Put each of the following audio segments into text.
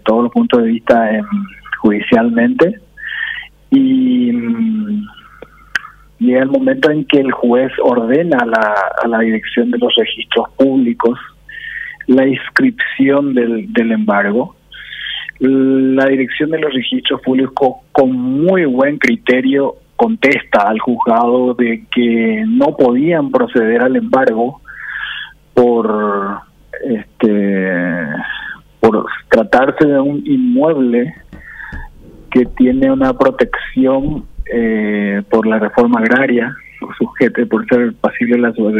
todos los puntos de vista judicialmente, y llega el momento en que el juez ordena a la dirección de los registros públicos la inscripción del embargo. La dirección de los registros públicos, con muy buen criterio, contesta al juzgado de que no podían proceder al embargo por tratarse de un inmueble que tiene una protección por la reforma agraria, por ser pasible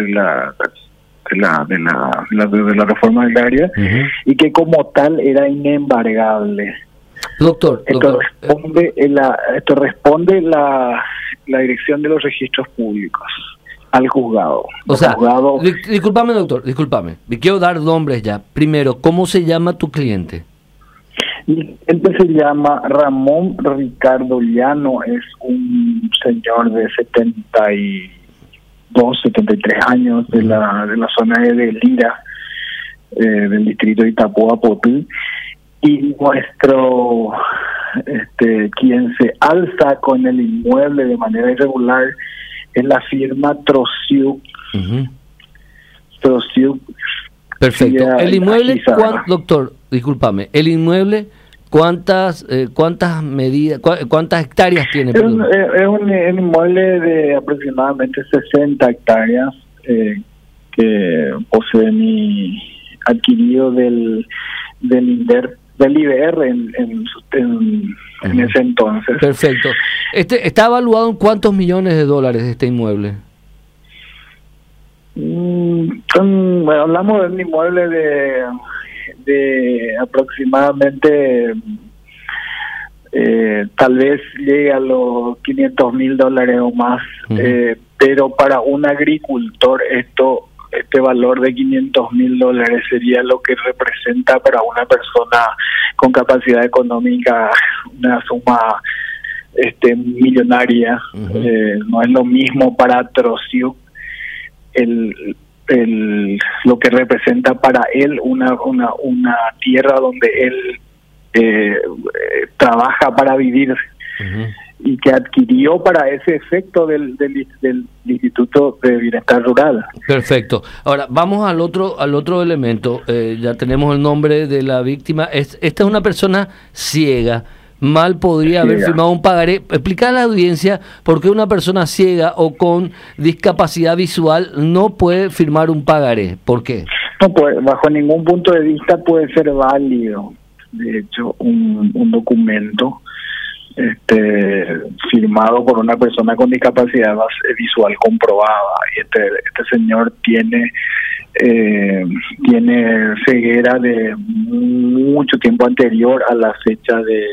de la reforma agraria, y que como tal era inembargable. Doctor, Esto responde la dirección de los registros públicos al juzgado. O sea, discúlpame, doctor, discúlpame. Me quiero dar nombres ya. Primero, ¿cómo se llama tu cliente? Mi cliente se llama Ramón Ricardo Llano, es un señor de 73 años de la zona de Lira, del distrito de Itapuá-Potí, y nuestro quien se alza con el inmueble de manera irregular es la firma Trociuk. Trociuk. Perfecto. El inmueble, doctor, discúlpame, el inmueble, ¿cuántas medidas, cuántas hectáreas tiene? Es un inmueble de aproximadamente 60 hectáreas que posee adquirido del IBR en ese entonces. Perfecto. ¿Está evaluado en cuántos millones de dólares este inmueble? Hablamos de un inmueble de aproximadamente tal vez llegue a los $500,000 o más, pero para un agricultor este valor de $500,000 sería lo que representa para una persona con capacidad económica una suma millonaria. No es lo mismo para Trociuk lo que representa para él una tierra donde él trabaja para vivir, y que adquirió para ese efecto del Instituto de Bienestar Rural. Perfecto. Ahora vamos al otro elemento. Ya tenemos el nombre de la víctima. Esta es una persona ciega. Mal podría haber firmado un pagaré. Explicar a la audiencia por qué una persona ciega o con discapacidad visual no puede firmar un pagaré. ¿Por qué? No puede, bajo ningún punto de vista puede ser válido, de hecho, un documento firmado por una persona con discapacidad visual comprobada. Y este señor tiene ceguera de mucho tiempo anterior a la fecha de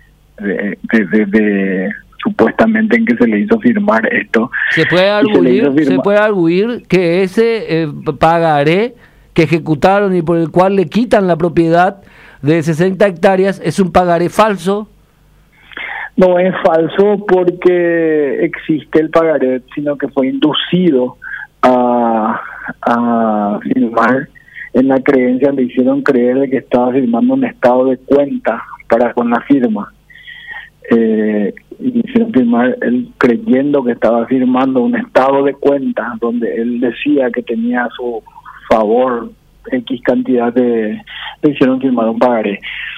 supuestamente en que se le hizo firmar esto. Se puede arguir que ese pagaré que ejecutaron y por el cual le quitan la propiedad de 60 hectáreas es un pagaré falso. No es falso porque existe el pagaré, sino que fue inducido a firmar en la creencia, le hicieron creer de que estaba firmando un estado de cuenta para con la firma. Hicieron firmar él creyendo que estaba firmando un estado de cuenta donde él decía que tenía a su favor X cantidad le hicieron firmar un pagaré.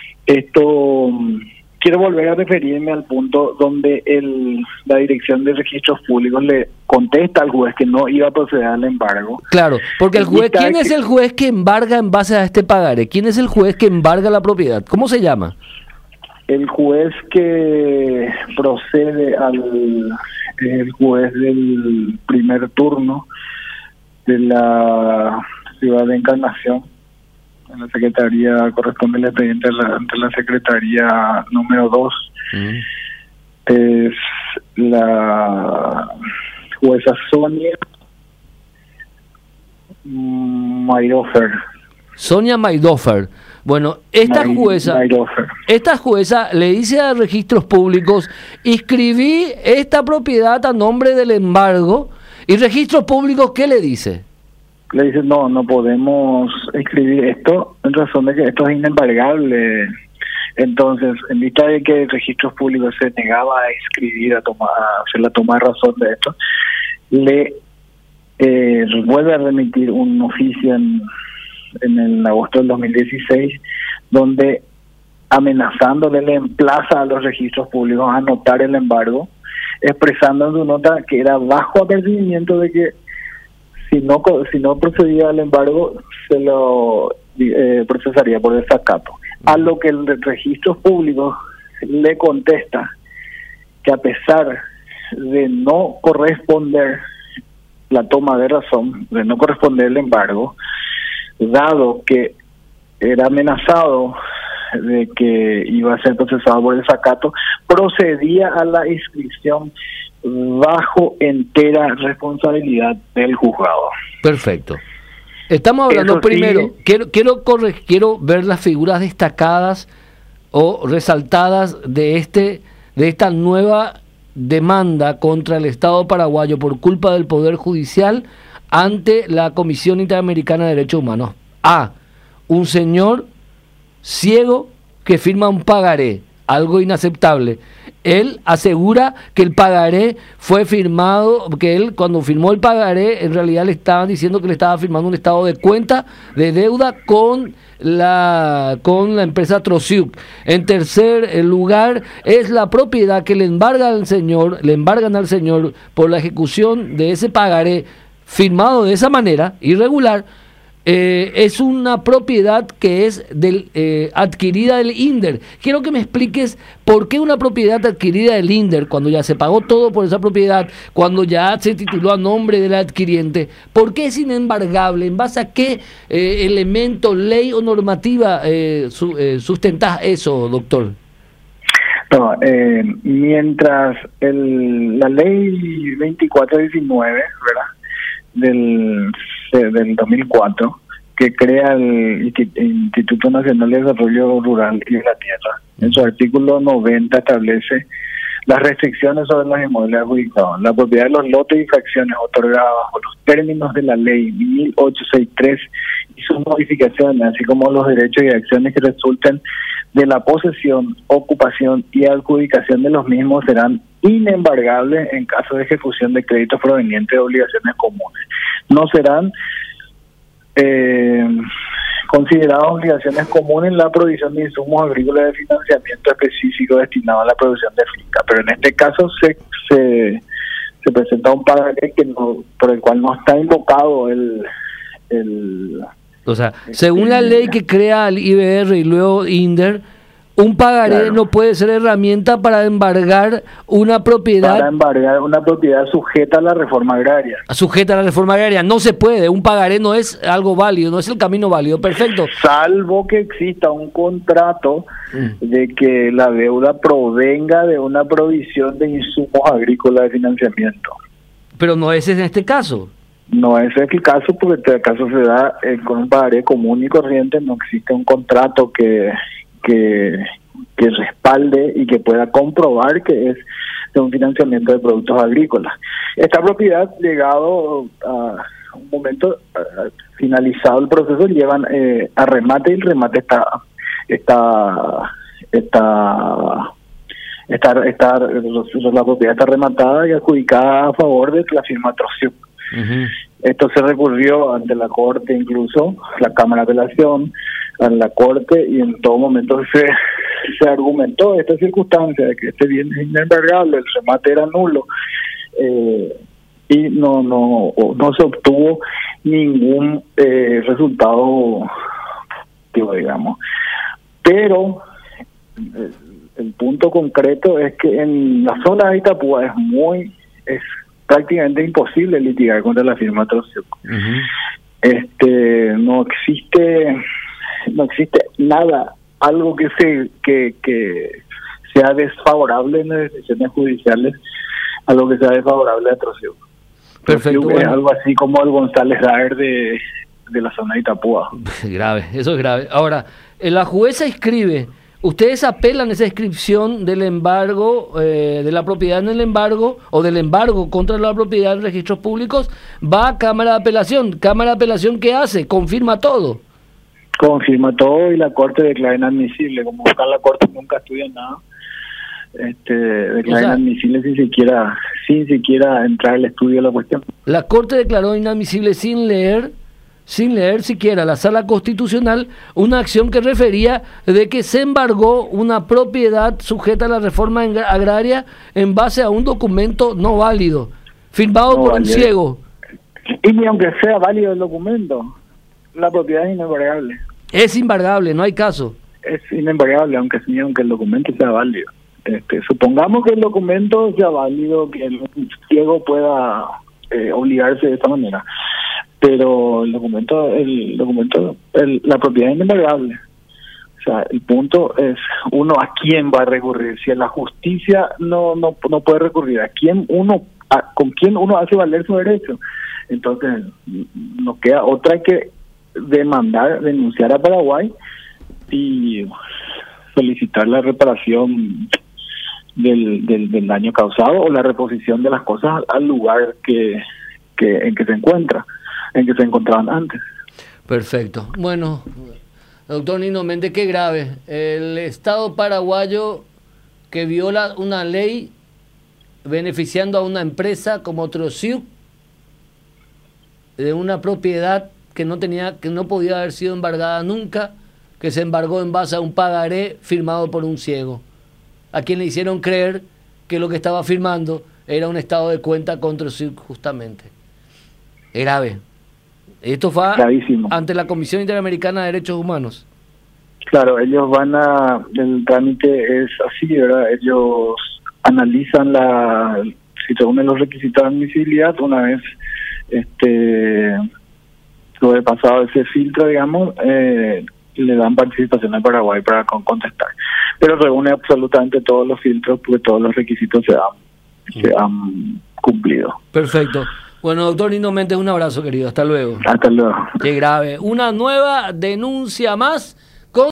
Quiero volver a referirme al punto donde la Dirección de Registros Públicos le contesta al juez que no iba a proceder al embargo. Claro, porque el juez, ¿quién es el juez que embarga en base a este pagaré? ¿Quién es el juez que embarga la propiedad? ¿Cómo se llama? El juez que procede el juez del primer turno de la ciudad de Encarnación. En la secretaría corresponde el expediente ante la secretaría número 2. Es la jueza Sonia Maidhofer. Sonia Maidhofer. Bueno, esta jueza le dice a Registros Públicos: inscribí esta propiedad a nombre del embargo, y Registros Públicos, ¿qué le dice? Le dice, no podemos escribir esto en razón de que esto es inembargable. Entonces, en vista de que Registros Públicos se negaba a inscribir, a hacer la toma de razón de esto, le vuelve a remitir un oficio en el agosto del 2016, donde amenazándole le emplaza a los registros públicos a anotar el embargo, expresando en su nota que era bajo apercibimiento de que si no procedía al embargo se lo procesaría por desacato. A lo que el registro público le contesta que a pesar de no corresponder la toma de razón, de no corresponder el embargo, dado que era amenazado de que iba a ser procesado por desacato, procedía a la inscripción bajo entera responsabilidad del juzgado. Perfecto. Estamos hablando primero, quiero ver las figuras destacadas o resaltadas de esta nueva demanda contra el Estado paraguayo por culpa del Poder Judicial ante la Comisión Interamericana de Derechos Humanos. A. Un señor ciego que firma un pagaré, algo inaceptable. Él asegura que el pagaré fue firmado, que él cuando firmó el pagaré en realidad le estaban diciendo que le estaba firmando un estado de cuenta de deuda con la empresa Trosiuk. En tercer lugar, es la propiedad que le embargan al señor por la ejecución de ese pagaré firmado de esa manera irregular. Es una propiedad que es adquirida del INDER. Quiero que me expliques por qué una propiedad adquirida del INDER, cuando ya se pagó todo por esa propiedad, cuando ya se tituló a nombre del adquiriente, ¿por qué es inembargable? ¿En base a qué elemento, ley o normativa sustentás eso, doctor? No, mientras la ley 2419, ¿verdad?, del 2004, que crea el Instituto Nacional de Desarrollo Rural y de la Tierra, en su artículo 90 establece las restricciones sobre los inmuebles adjudicados, la propiedad de los lotes y fracciones otorgadas bajo los términos de la ley 1863 y sus modificaciones, así como los derechos y acciones que resulten de la posesión, ocupación y adjudicación de los mismos serán inembargables en caso de ejecución de créditos provenientes de obligaciones comunes. No serán consideradas obligaciones comunes la provisión de insumos agrícolas de financiamiento específico destinado a la producción de finca, pero en este caso se presenta un pagaré por el cual no está invocado o sea, según la ley que crea el IBR y luego INDER, un pagaré claro, no puede ser herramienta para embargar una propiedad. Para embargar una propiedad sujeta a la reforma agraria. Sujeta a la reforma agraria. No se puede. Un pagaré no es algo válido, no es el camino válido. Perfecto. Salvo que exista un contrato de que la deuda provenga de una provisión de insumos agrícolas de financiamiento. Pero no ese es en este caso. No ese es el caso, porque este caso se da con un pagaré común y corriente. No existe un contrato que respalde y que pueda comprobar que es de un financiamiento de productos agrícolas. Esta propiedad, llegado a un momento finalizado el proceso, llevan a remate, y el remate la propiedad está rematada y adjudicada a favor de la firma Trosiuk. Esto se recurrió ante la Corte, incluso la Cámara de Apelación, a la Corte, y en todo momento se argumentó esta circunstancia de que este bien es inembargable, el remate era nulo, y no se obtuvo ningún resultado, digamos. Pero el punto concreto es que en la zona de Itapúa es prácticamente imposible litigar contra la firma Trosiuk. No existe nada, algo que sea desfavorable en las decisiones judiciales, algo que sea desfavorable a Trosiuk. Perfecto. Bueno. Es algo así como el González Daer de la zona de Itapúa. Grave, eso es grave. Ahora, la jueza escribe, ustedes apelan esa inscripción del embargo, de la propiedad en el embargo, o del embargo contra la propiedad en registros públicos, va a Cámara de Apelación. ¿Cámara de Apelación qué hace? Confirma todo. confirma todo y la Corte declara inadmisible. Como acá la Corte nunca estudia nada, declara inadmisible sin siquiera entrar al estudio de la cuestión. La Corte declaró inadmisible sin leer siquiera la Sala Constitucional una acción que refería de que se embargó una propiedad sujeta a la reforma agraria en base a un documento no válido, firmado por un ciego. Y ni aunque sea válido el documento, la propiedad es inembargable. Es embargable, no hay caso. Es inembargable, aunque el documento sea válido. Supongamos que el documento sea válido, que el ciego pueda obligarse de esta manera, pero la propiedad es inembargable. O sea, el punto es uno a quién va a recurrir. Si a la justicia no puede recurrir, con quién uno hace valer su derecho. Entonces no queda otra que denunciar a Paraguay y solicitar la reparación del daño causado o la reposición de las cosas al lugar en que se encontraban antes. Perfecto. Bueno, doctor Nino Méndez, qué grave. El Estado paraguayo que viola una ley beneficiando a una empresa como Trociuc de una propiedad que no podía haber sido embargada nunca, que se embargó en base a un pagaré firmado por un ciego, a quien le hicieron creer que lo que estaba firmando era un estado de cuenta contra Trociuc justamente. Es grave. Esto fue gravísimo ante la Comisión Interamericana de Derechos Humanos. Claro, ellos el trámite es así, ¿verdad? Ellos analizan si se unen los requisitos de admisibilidad, una vez sobrepasado ese filtro, digamos, le dan participación al Paraguay para contestar. Pero reúne absolutamente todos los filtros porque todos los requisitos se han cumplido. Perfecto. Bueno, doctor Nino Méndez, un abrazo, querido. Hasta luego. Hasta luego. Qué grave. Una nueva denuncia más